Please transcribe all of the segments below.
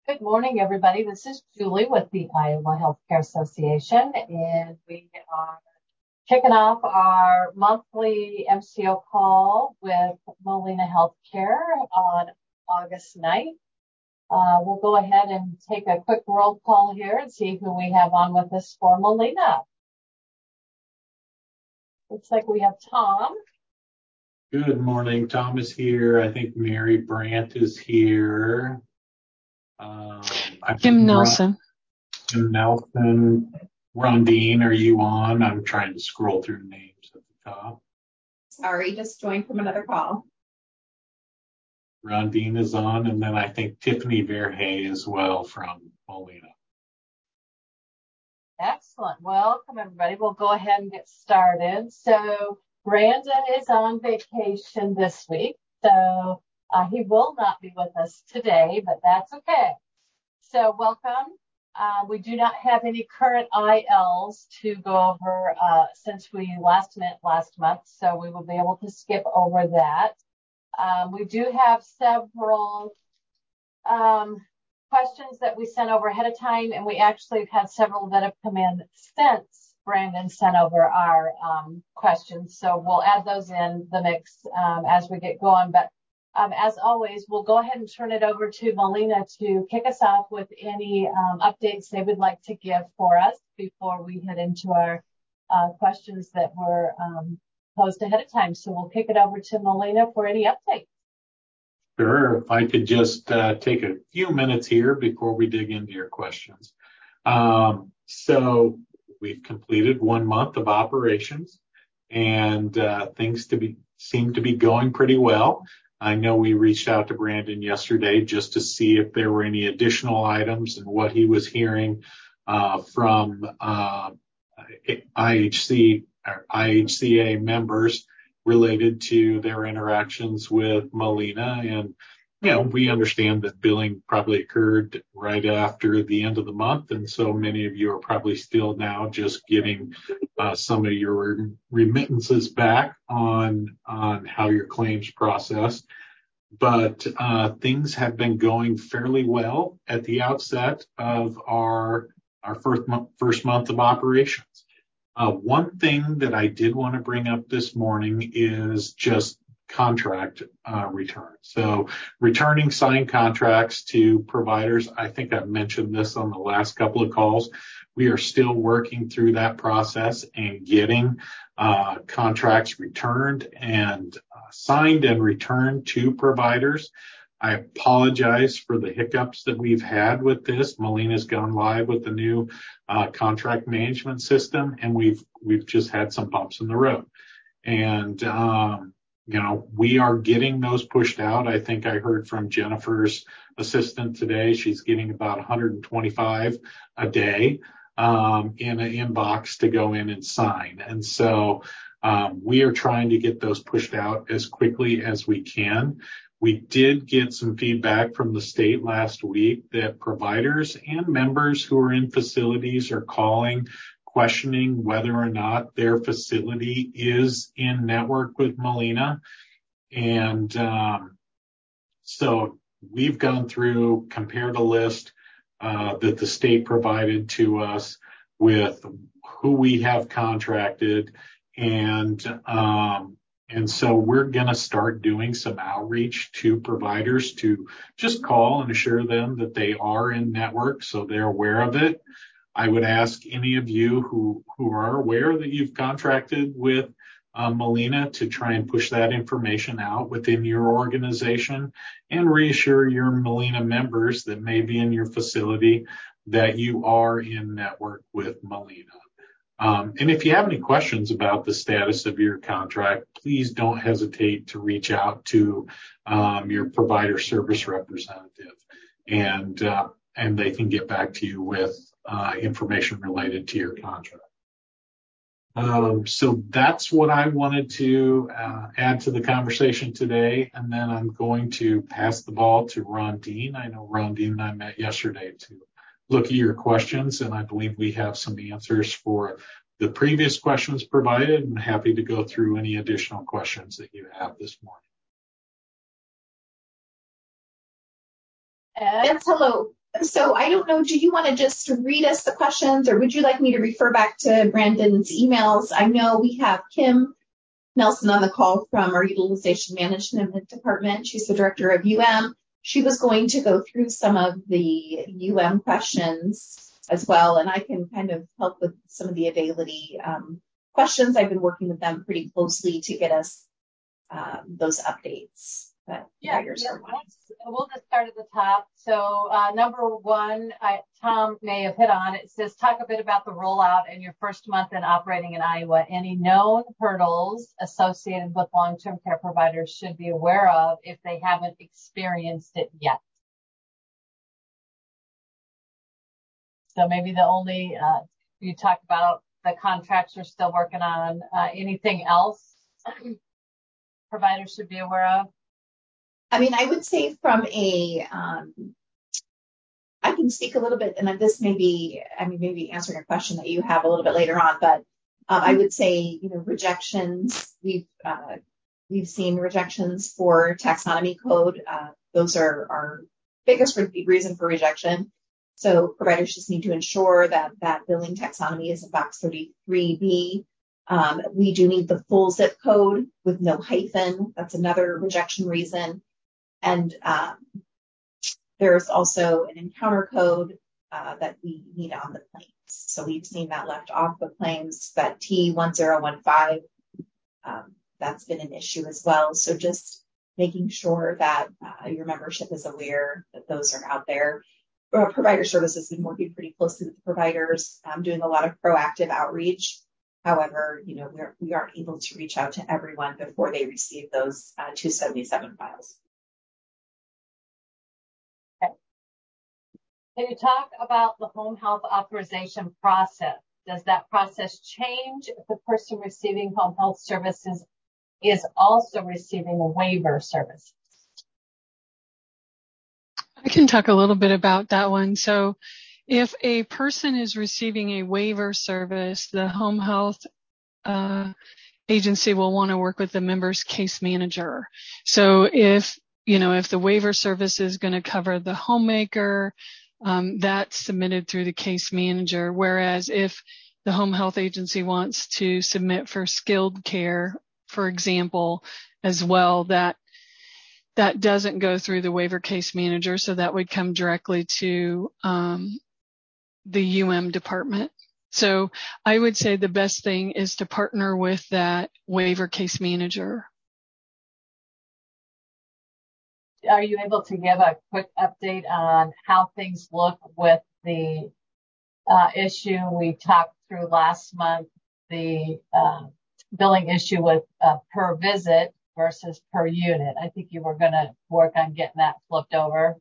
Good morning, everybody. This is Julie with the Iowa Healthcare Association, and we are kicking off our monthly MCO call with Molina Healthcare on August 9th. We'll go ahead and take a quick roll call here and see who we have on with us for Molina. Looks like we have Tom. Good morning. Tom is here. I think Mary Brandt is here. Kim Nelson. Kim Nelson. Rondine, are you on? I'm trying to scroll through names at the top. Sorry, just joined from another call. Rondine is on, and then I think Tiffany Verhey as well from Molina. Excellent. Welcome, everybody. We'll go ahead and get started. So Brandon is on vacation this week, so he will not be with us today, but that's okay. So welcome. We do not have any current ILs to go over since we last met last month, so we will be able to skip over that. We do have several questions that we sent over ahead of time, and we actually have had several that have come in since Brandon sent over our questions. So we'll add those in the mix as we get going. But as always, we'll go ahead and turn it over to Molina to kick us off with any updates they would like to give for us before we head into our questions that were posed ahead of time. So we'll kick it over to Molina for any updates. Sure. If I could just take a few minutes here before we dig into your questions. So we've completed 1 month of operations, and things seem to be going pretty well. I know we reached out to Brandon yesterday just to see if there were any additional items and what he was hearing from IHCA members related to their interactions with Molina. And, we understand that billing probably occurred right after the end of the month. And so many of you are probably still now just getting some of your remittances back on how your claims process. But things have been going fairly well at the outset of our first month of operations. One thing that I did want to bring up this morning is just contract return. So returning signed contracts to providers. I think I've mentioned this on the last couple of calls. We are still working through that process and getting contracts returned and signed and returned to providers. I apologize for the hiccups that we've had with this. Molina's gone live with the new contract management system, and we've just had some bumps in the road. And we are getting those pushed out. I think I heard from Jennifer's assistant today. She's getting about 125 a day in an inbox to go in and sign. And so we are trying to get those pushed out as quickly as we can. We did get some feedback from the state last week that providers and members who are in facilities are calling, questioning whether or not their facility is in network with Molina. And so we've gone through, compared a list that the state provided to us with who we have contracted, and so we're going to start doing some outreach to providers to just call and assure them that they are in network so they're aware of it. I would ask any of you who are aware that you've contracted with Molina to try and push that information out within your organization and reassure your Molina members that may be in your facility that you are in network with Molina. And if you have any questions about the status of your contract, please don't hesitate to reach out to your provider service representative, and they can get back to you with information related to your contract. So that's what I wanted to add to the conversation today. And then I'm going to pass the ball to Rondine. I know Rondine and I met yesterday to look at your questions, and I believe we have some answers for the previous questions provided. I'm happy to go through any additional questions that you have this morning. Yes, hello. So I don't know, do you want to just read us the questions, or would you like me to refer back to Brandon's emails? I know we have Kim Nelson on the call from our Utilization Management Department. She's the director of UM. She was going to go through some of the UM questions as well, and I can kind of help with some of the availability questions. I've been working with them pretty closely to get us those updates. We'll just start at the top. So number one, Tom may have hit on. It says, talk a bit about the rollout in your first month in operating in Iowa. Any known hurdles associated with long-term care providers should be aware of if they haven't experienced it yet. So maybe the only, you talked about the contracts you're still working on. Anything else providers should be aware of? I mean, I would say from a, I can speak a little bit, and this may be, maybe answering a question that you have a little bit later on, but I would say, rejections. We've seen rejections for taxonomy code. Those are our biggest reason for rejection. So providers just need to ensure that that billing taxonomy is in box 33B. We do need the full zip code with no hyphen. That's another rejection reason. And there's also an encounter code that we need on the claims. So we've seen that left off the claims, that T1015, that's been an issue as well. So just making sure that your membership is aware that those are out there. Provider services has been working pretty closely with the providers, doing a lot of proactive outreach. However, we aren't able to reach out to everyone before they receive those 277 files. Okay. Can you talk about the home health authorization process? Does that process change if the person receiving home health services is also receiving a waiver service? I can talk a little bit about that one. So if a person is receiving a waiver service, the home health agency will want to work with the member's case manager. So if the waiver service is going to cover the homemaker, that's submitted through the case manager. Whereas if the home health agency wants to submit for skilled care, for example, as well, that doesn't go through the waiver case manager. So that would come directly to the UM department. So I would say the best thing is to partner with that waiver case manager. Are you able to give a quick update on how things look with the issue we talked through last month, the billing issue with per visit versus per unit? I think you were going to work on getting that flipped over.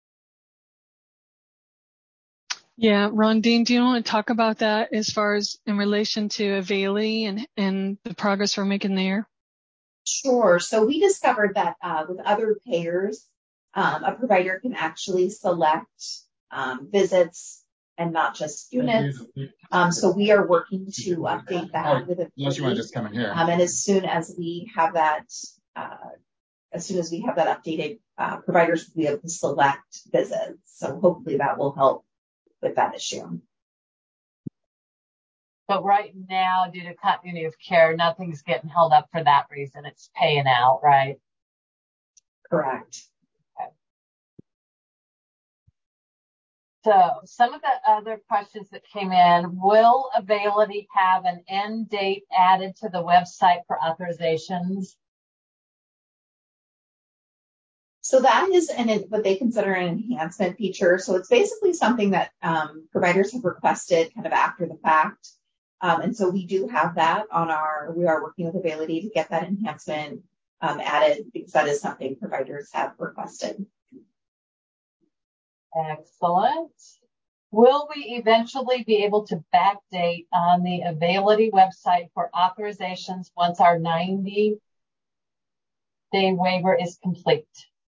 Yeah, Rondine, do you want to talk about that as far as in relation to Availi and the progress we're making there? Sure. So we discovered that with other payers, a provider can actually select visits and not just units. So we are working to update that with unless you want to just come in here. And as soon as we have that, updated, providers will be able to select visits. So hopefully that will help with that issue. But right now, due to continuity of care, nothing's getting held up for that reason. It's paying out, right? Correct. Okay. So some of the other questions that came in, will Availity have an end date added to the website for authorizations? So that is what they consider an enhancement feature. So it's basically something that providers have requested kind of after the fact. And so we do have that we are working with Availity to get that enhancement added, because that is something providers have requested. Excellent. Will we eventually be able to backdate on the Availity website for authorizations once our 90-day waiver is complete?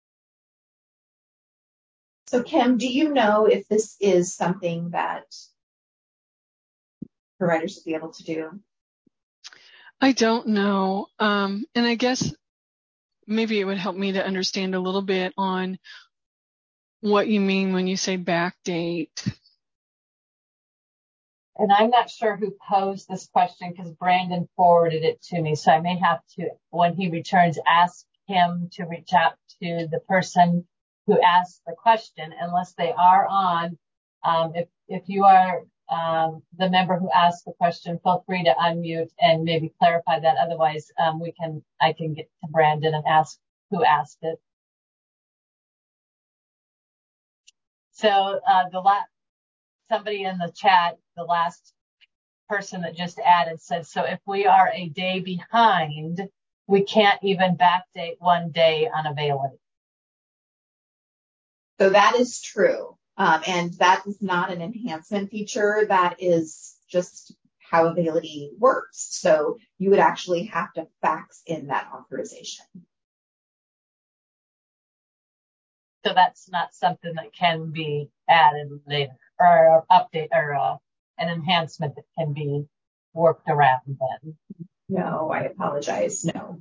So Kim, do you know if this is something that providers will be able to do? I don't know. And I guess maybe it would help me to understand a little bit on what you mean when you say backdate. And I'm not sure who posed this question because Brandon forwarded it to me. So I may have to, when he returns, ask him to reach out to the person who asked the question, unless they are on. If you are the member who asked the question, feel free to unmute and maybe clarify that. Otherwise, I can get to Brandon and ask who asked it. So somebody in the chat, the last person that just added, said, so if we are a day behind, we can't even backdate 1 day on availability. So that is true. And that is not an enhancement feature. That is just how availability works. So you would actually have to fax in that authorization. So that's not something that can be added later, or update, or an enhancement that can be worked around then. No, I apologize. No.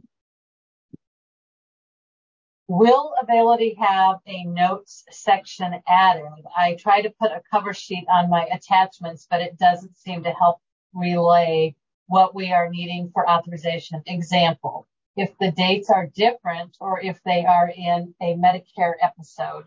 Will Availity have a notes section added? I try to put a cover sheet on my attachments, but it doesn't seem to help relay what we are needing for authorization. Example, if the dates are different or if they are in a Medicare episode.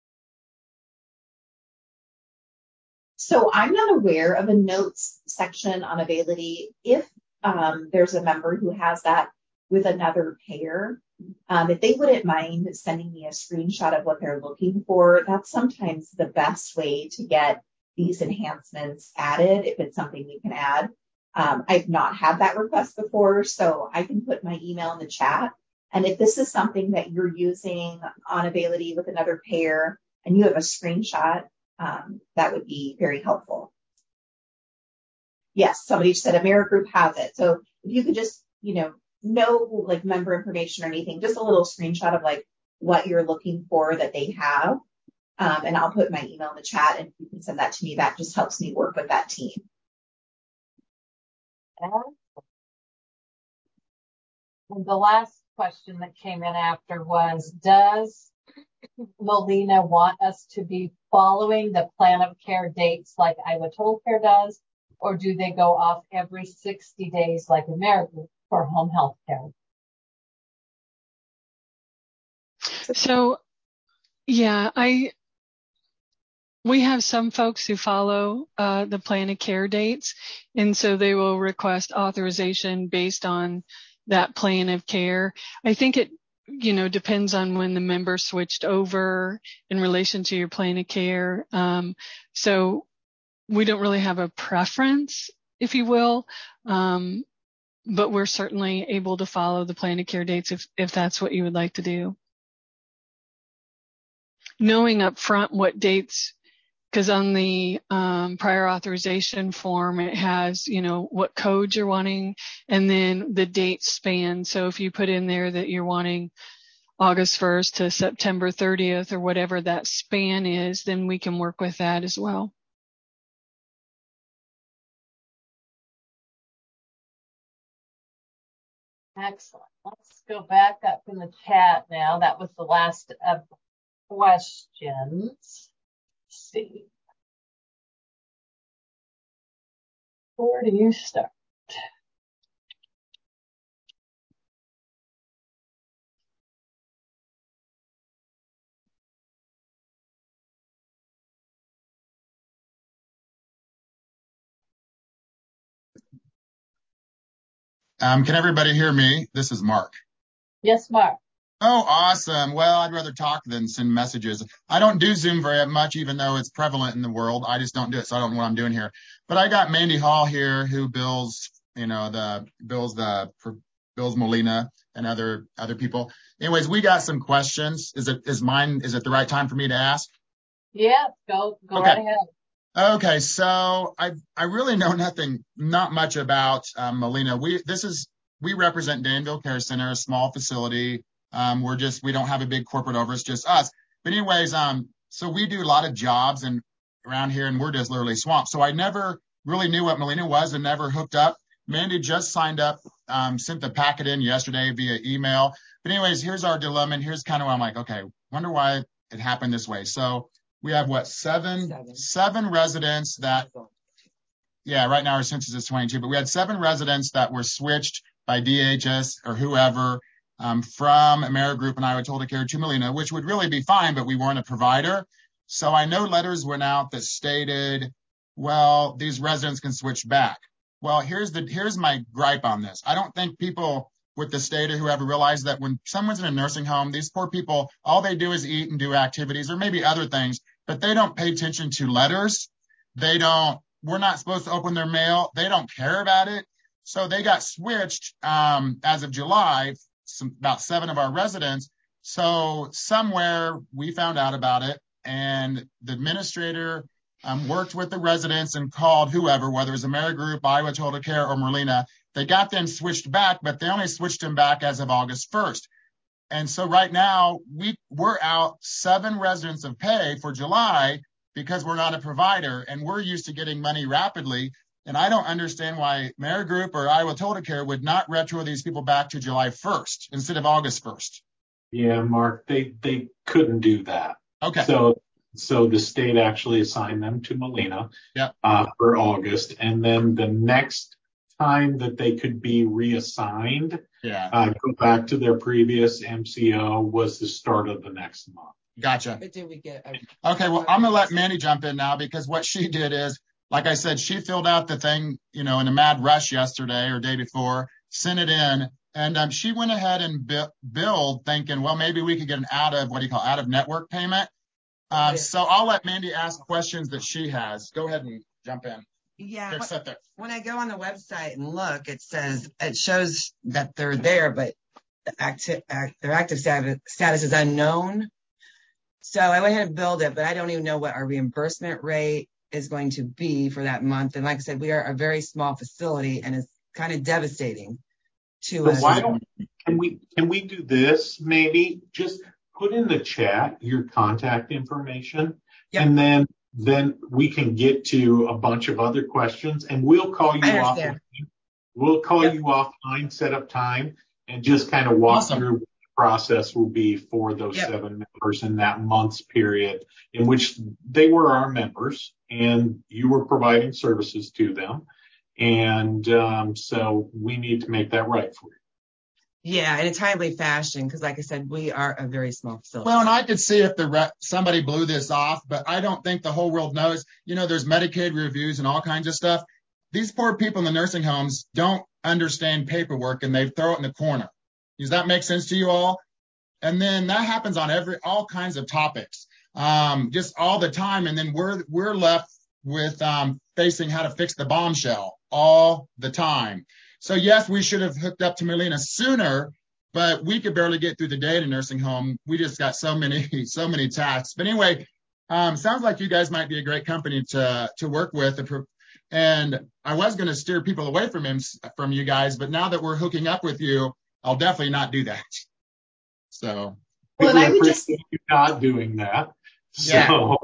So I'm not aware of a notes section on Availity. If there's a member who has that with another payer, if they wouldn't mind sending me a screenshot of what they're looking for, that's sometimes the best way to get these enhancements added, if it's something we can add. I've not had that request before, so I can put my email in the chat. And if this is something that you're using on Availity with another payer and you have a screenshot, that would be very helpful. Yes, somebody said Amerigroup has it. So if you could just, no like member information or anything, just a little screenshot of like what you're looking for that they have. And I'll put my email in the chat, and if you can send that to me, that just helps me work with that team. And the last question that came in after was, does Molina want us to be following the plan of care dates like Iowa Total Care does, or do they go off every 60 days like Amerigroup for home health care? So, yeah, we have some folks who follow the plan of care dates, and so they will request authorization based on that plan of care. I think it, depends on when the member switched over in relation to your plan of care. So we don't really have a preference, if you will, but we're certainly able to follow the plan of care dates if that's what you would like to do. Knowing up front what dates, because on the prior authorization form, it has, what code you're wanting and then the date span. So if you put in there that you're wanting August 1st to September 30th or whatever that span is, then we can work with that as well. Excellent. Let's go back up in the chat now. That was the last of the questions. Let's see. Where do you start? Can everybody hear me? This is Mark. Yes, Mark. Oh, awesome. Well, I'd rather talk than send messages. I don't do Zoom very much, even though it's prevalent in the world. I just don't do it, so I don't know what I'm doing here. But I got Mandy Hall here, who bills, bills Molina and other people. Anyways, we got some questions. Is it the right time for me to ask? Yeah, go okay. Right ahead. Okay, so I really know not much about Molina. We represent Danville Care Center, a small facility. We don't have a big corporate over, it's just us. But anyways, so we do a lot of jobs around here, and we're just literally swamped. So I never really knew what Molina was and never hooked up. Mandy just signed up, sent the packet in yesterday via email. But anyways, here's our dilemma, and here's kind of why I'm like, okay, wonder why it happened this way. So we have seven residents that, yeah, right now our census is 22, but we had 7 residents that were switched by DHS or whoever from AmeriGroup and Iowa Total Care to Molina, which would really be fine, but we weren't a provider. So I know letters went out that stated, well, these residents can switch back. Well, here's my gripe on this. I don't think people with the state or whoever realize that when someone's in a nursing home, these poor people, all they do is eat and do activities or maybe other things, but they don't pay attention to letters. We're not supposed to open their mail. They don't care about it. So they got switched as of July, about 7 of our residents. So somewhere we found out about it, and the administrator worked with the residents and called whoever, whether it was AmeriGroup, Iowa Total Care, or Molina. They got them switched back, but they only switched them back as of August 1st. And so right now, we're out 7 residents of pay for July because we're not a provider, and we're used to getting money rapidly. And I don't understand why AmeriGroup or Iowa Total Care would not retro these people back to July 1st instead of August 1st. Yeah, Mark, they couldn't do that. Okay. So the state actually assigned them to Molina Yep. For August. And then the next time that they could be reassigned, go back to their previous MCO was the start of the next month. Gotcha. But did we get? Okay, well, I'm going to let Mandy jump in now because what she did is, like I said, she filled out the thing, in a mad rush yesterday or day before, sent it in, and she went ahead and billed thinking, well, maybe we could get an out of network payment. So I'll let Mandy ask questions that she has. Go ahead and jump in. Yeah. Sit there. When I go on the website and look, it shows that they're there, but their active status is unknown. So I went ahead and billed it, but I don't even know what our reimbursement rate is going to be for that month. And like I said, we are a very small facility, and it's kind of devastating to us. Can we do this? Maybe just put in the chat your contact information, Yep. and then we can get to a bunch of other questions, and we'll call you offline. We'll call you offline, set up time, and just kind of walk through what the process will be for those 7 members in that month's period in which they were our members and you were providing services to them. And so we need to make that right for you. Yeah, in a timely fashion, because like I said, we are a very small facility. Well, and I could see if somebody blew this off, but I don't think the whole world knows. There's Medicaid reviews and all kinds of stuff. These poor people in the nursing homes don't understand paperwork, and they throw it in the corner. Does that make sense to you all? And then that happens on all kinds of topics, just all the time. And then we're left with facing how to fix the bombshell all the time. So yes, we should have hooked up to Molina sooner, but we could barely get through the day in a nursing home. We just got so many tasks. But anyway, sounds like you guys might be a great company to work with. And I was going to steer people away from you guys, but now that we're hooking up with you, I'll definitely not do that. So, well, I would just you not doing that. So.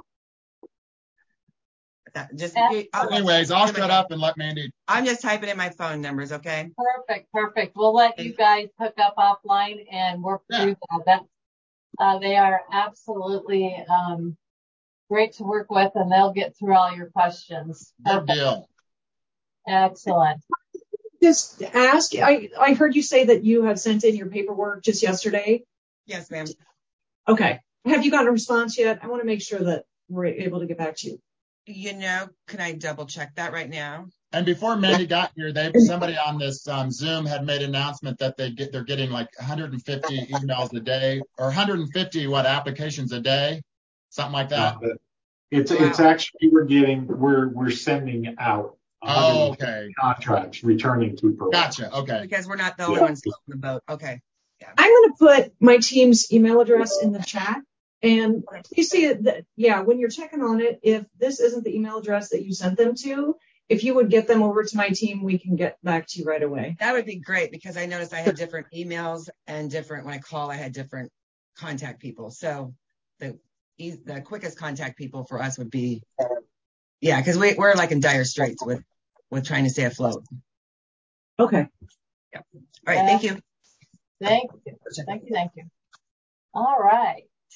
Anyways, I'll shut up and let Mandy. I'm just typing in my phone numbers, okay? Perfect. We'll let you guys hook up offline and work through that. They are absolutely great to work with, and they'll get through all your questions. Good deal. Excellent. Just ask, I heard you say that you had sent in your paperwork just yesterday. Yes, ma'am. Okay. Have you gotten a response yet? I want to make sure that we're able to get back to you. Can I double check that right now? And before Mandy got here, somebody on this Zoom had made an announcement that they're getting like 150 emails a day, or 150 applications a day, something like that. It's actually we're sending out. Okay. Contracts returning to providers. Gotcha. Okay. Because we're not the only ones on the boat. Okay. Yeah. I'm going to put my team's email address in the chat. And you see that, when you're checking on it, if this isn't the email address that you sent them to, if you would get them over to my team, we can get back to you right away. That would be great, because I noticed I had different emails and when I call, I had different contact people. So the quickest contact people for us would be, because we're like in dire straits with trying to stay afloat. Okay. Yep. All right. Thank you. Thank you. All right.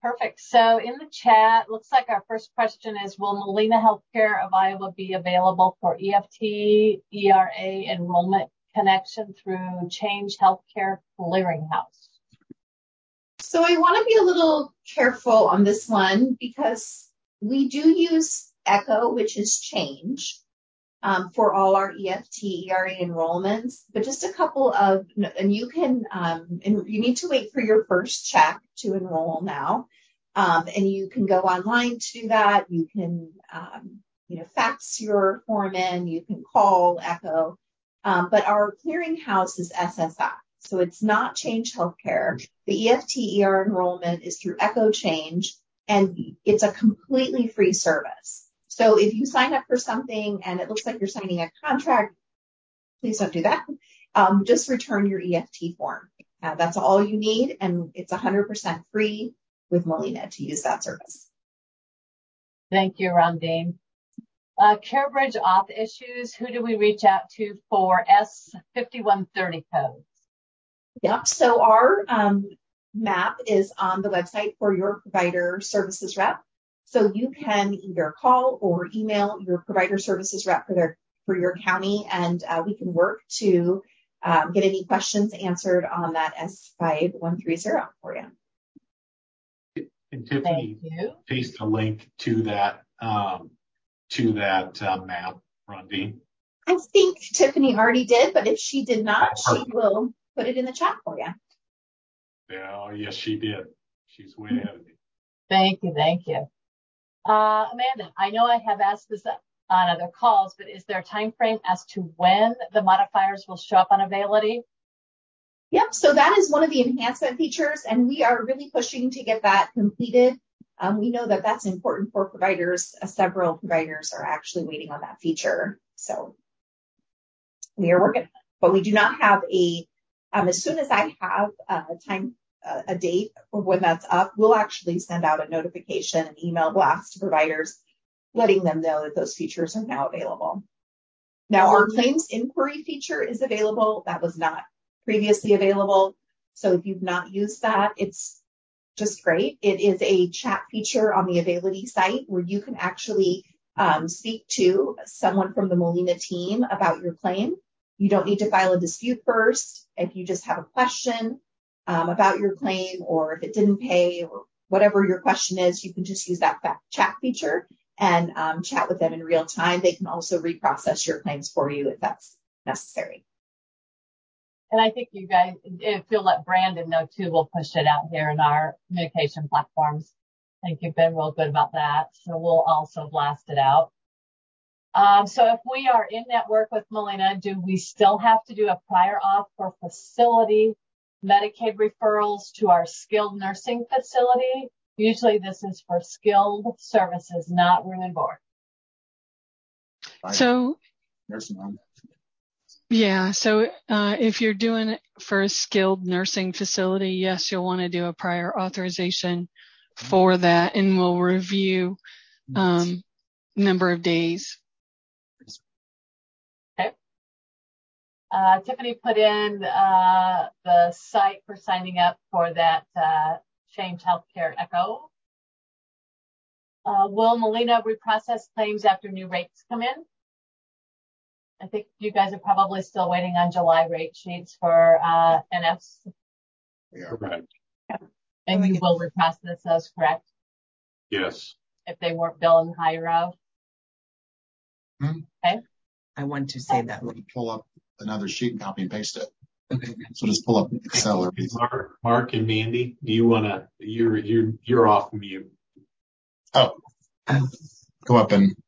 Perfect. So in the chat, looks like our first question is, will Molina Healthcare of Iowa be available for EFT, ERA enrollment connection through Change Healthcare Clearinghouse? So I want to be a little careful on this one because we do use Echo, which is Change, for all our EFT, ERA enrollments, but just a couple of, and you can, and you need to wait for your first check to enroll now. And you can go online to do that. You can, fax your form in, you can call Echo. But our clearinghouse is SSI. So it's not Change Healthcare. The EFT, ER enrollment is through Echo Change, and it's a completely free service. So if you sign up for something and it looks like you're signing a contract, please don't do that. Just return your EFT form. That's all you need, and it's 100% free with Molina to use that service. Thank you, Rondine. CareBridge auth issues, who do we reach out to for S5130 codes? Yep, so our map is on the website for your provider services rep. So you can either call or email your provider services rep for your county, and we can work to get any questions answered on that S5130 for you. And Tiffany, paste a link to that map, Rondine. I think Tiffany already did, but if she did not, she will put it in the chat for you. Oh, yes, she did. She's way ahead of me. Thank you. Amanda, I know I have asked this on other calls, but is there a time frame as to when the modifiers will show up on Availity? Yep, so that is one of the enhancement features, and we are really pushing to get that completed. We know that that's important for providers. Several providers are actually waiting on that feature. So we are working on it, but we do not have as soon as I have a date of when that's up, we'll actually send out a notification, an email blast to providers, letting them know that those features are now available. Now, our claims inquiry feature is available. That was not previously available. So if you've not used that, it's just great. It is a chat feature on the Availity site where you can actually speak to someone from the Molina team about your claim. You don't need to file a dispute first. If you just have a question about your claim, or if it didn't pay, or whatever your question is, you can just use that chat feature and chat with them in real time. They can also reprocess your claims for you if that's necessary. And I think you guys, if you'll let Brandon know too, we'll push it out here in our communication platforms. I think you've been real good about that. So we'll also blast it out. So if we are in network with Molina, do we still have to do a prior auth for facility Medicaid referrals to our skilled nursing facility? Usually this is for skilled services, not room and board. So, Nursing home. yeah. So, if you're doing it for a skilled nursing facility, yes, you'll want to do a prior authorization for that, and we'll review, number of days. Okay. Tiffany put in, the site for signing up for that, Change Healthcare Echo. Will Molina reprocess claims after new rates come in? I think you guys are probably still waiting on July rate sheets for NFs. Yeah. Correct. And you will reprocess those, correct? Yes. If they weren't billing higher of. Okay. I want to say that. Pull up another sheet and copy and paste it. Okay. So just pull up Excel. Mark and Mandy, do you want to? You're off mute. Oh, go up and.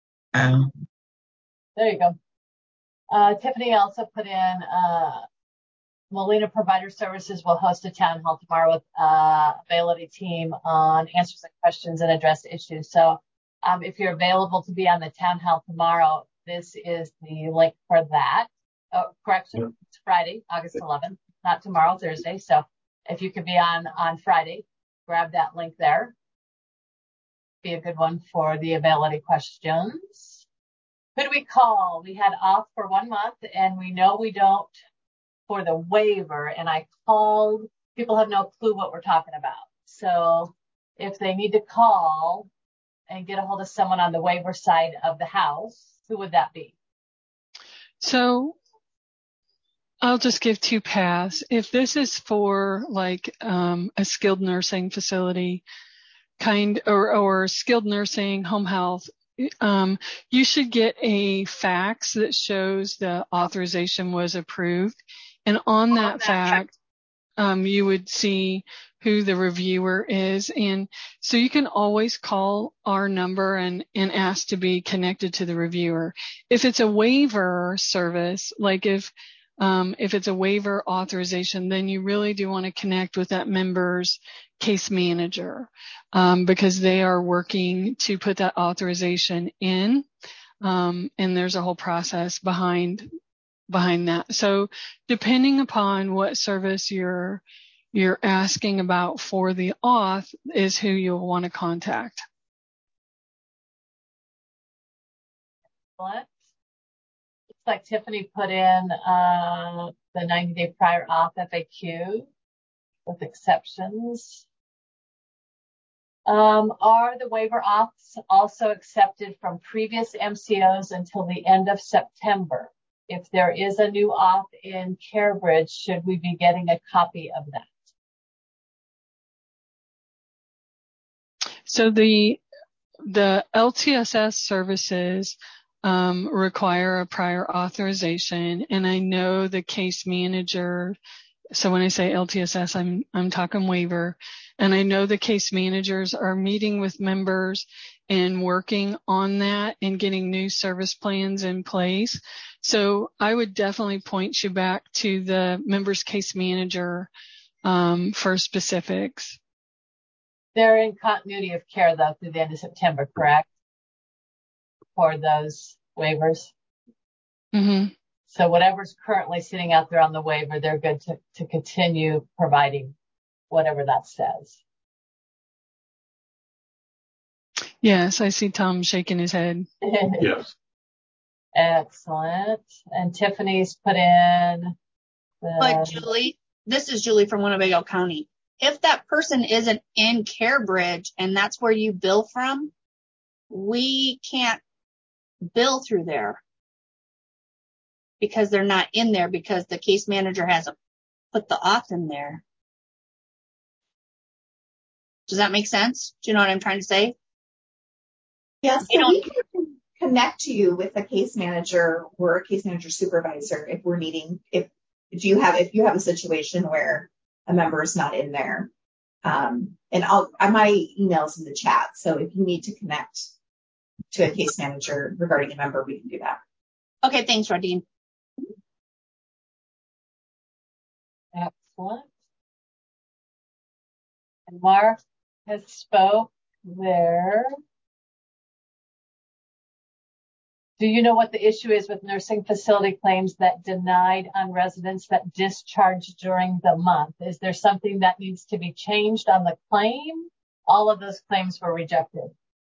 There you go. Tiffany also put in, Molina Provider Services will host a town hall tomorrow with Availity team on answers and questions and address issues. So if you're available to be on the town hall tomorrow, this is the link for that. Oh, correction, it's Friday, August 11th, not tomorrow, Thursday. So if you could be on Friday, grab that link there. Be a good one for the Availity questions. Who do we call? We had off for 1 month, and we know we don't for the waiver. And I called. People have no clue what we're talking about. So if they need to call and get a hold of someone on the waiver side of the house, who would that be? So I'll just give two paths. If this is for like a skilled nursing facility or skilled nursing, home health, you should get a fax that shows the authorization was approved. And on that fax, you would see who the reviewer is. And so you can always call our number and ask to be connected to the reviewer. If it's a waiver service, like if it's a waiver authorization, then you really do want to connect with that member's case manager, because they are working to put that authorization in. And there's a whole process behind that. So depending upon what service you're asking about for the auth is who you'll want to contact. What? Looks like Tiffany put in the 90-day prior auth FAQ with exceptions. Are the waiver auths also accepted from previous MCOs until the end of September? If there is a new auth in CareBridge, should we be getting a copy of that? So the LTSS services require a prior authorization, and I know the case manager. So when I say LTSS, I'm talking waiver, and I know the case managers are meeting with members and working on that and getting new service plans in place. So I would definitely point you back to the member's case manager for specifics. They're in continuity of care, though, through the end of September, correct? For those waivers. Mm-hmm. So whatever's currently sitting out there on the waiver, they're good to continue providing whatever that says. Yes, I see Tom shaking his head. Yes. Excellent. And Tiffany's put in But Julie, this is Julie from Winnebago County. If that person isn't in CareBridge and that's where you bill from, we can't bill through there because they're not in there because the case manager hasn't put the auth in there. Does that make sense? Do you know what I'm trying to say? Yes, so we can connect you with a case manager or a case manager supervisor if we're needing, if you have a situation where a member is not in there. And my email's in the chat. So if you need to connect to a case manager regarding a member, we can do that. Okay, thanks, Radine. Excellent. And Mark has spoke there. Do you know what the issue is with nursing facility claims that denied on residents that discharged during the month? Is there something that needs to be changed on the claim? All of those claims were rejected.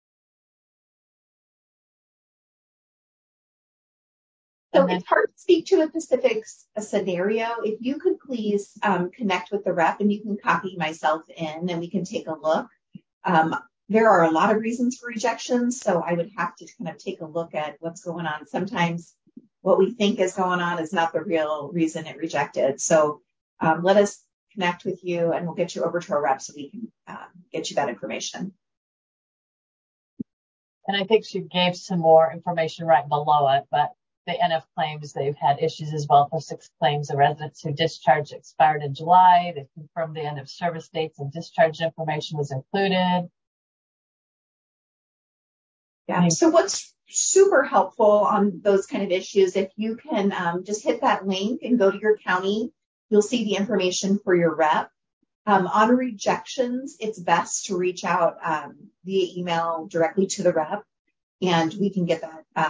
So it's hard to speak to a specific scenario. If you could please connect with the rep and you can copy myself in and we can take a look. There are a lot of reasons for rejections, so I would have to kind of take a look at what's going on. Sometimes what we think is going on is not the real reason it rejected. So let us connect with you and we'll get you over to our rep so we can get you that information. And I think she gave some more information right below it, but the NF claims, they've had issues as well for 6 claims. The residents who discharged expired in July. They confirmed the end of service dates and discharge information was included. Yeah. So what's super helpful on those kind of issues, if you can just hit that link and go to your county, you'll see the information for your rep. On rejections, it's best to reach out via email directly to the rep, and we can get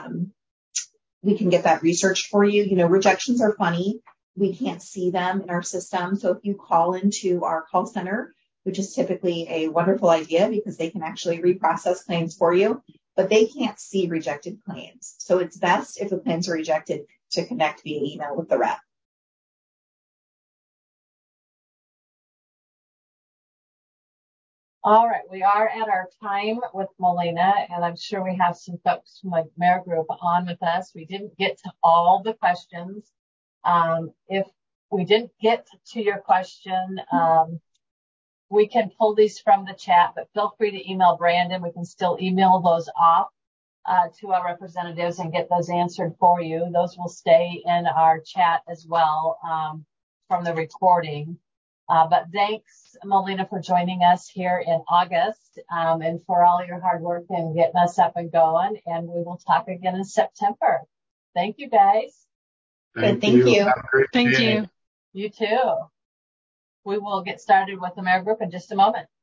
that researched for you. You know, rejections are funny. We can't see them in our system. So if you call into our call center, which is typically a wonderful idea because they can actually reprocess claims for you, but they can't see rejected claims. So it's best if the claims are rejected to connect via email with the rep. All right, we are at our time with Melina, and I'm sure we have some folks from the Mayor Group on with us. We didn't get to all the questions. If we didn't get to your question, we can pull these from the chat, but feel free to email Brandon. We can still email those off to our representatives and get those answered for you. Those will stay in our chat as well from the recording. But thanks, Melina, for joining us here in August and for all your hard work and getting us up and going. And we will talk again in September. Thank you, guys. Thank you. Have a great Thank day. you. You too. We will get started with the Mayor Group in just a moment.